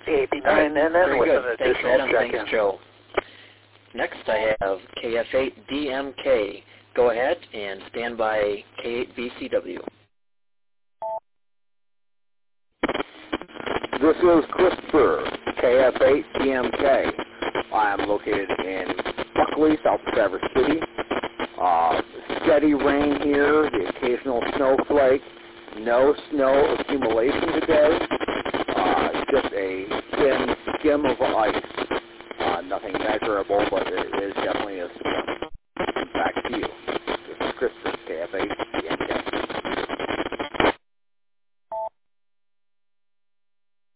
the 89 and then with good. an Thanks, additional Adam. check-in. Thanks, Joe. Next, I have KF8DMK. Go ahead and stand by K8BCW. This is Christopher, KF8DMK. I am located in Buckley, South Traverse City. Steady rain here, the occasional snowflake. No snow accumulation today. Just a thin skim of ice. Nothing measurable, but it is definitely a skim. Back to you. This is Christopher.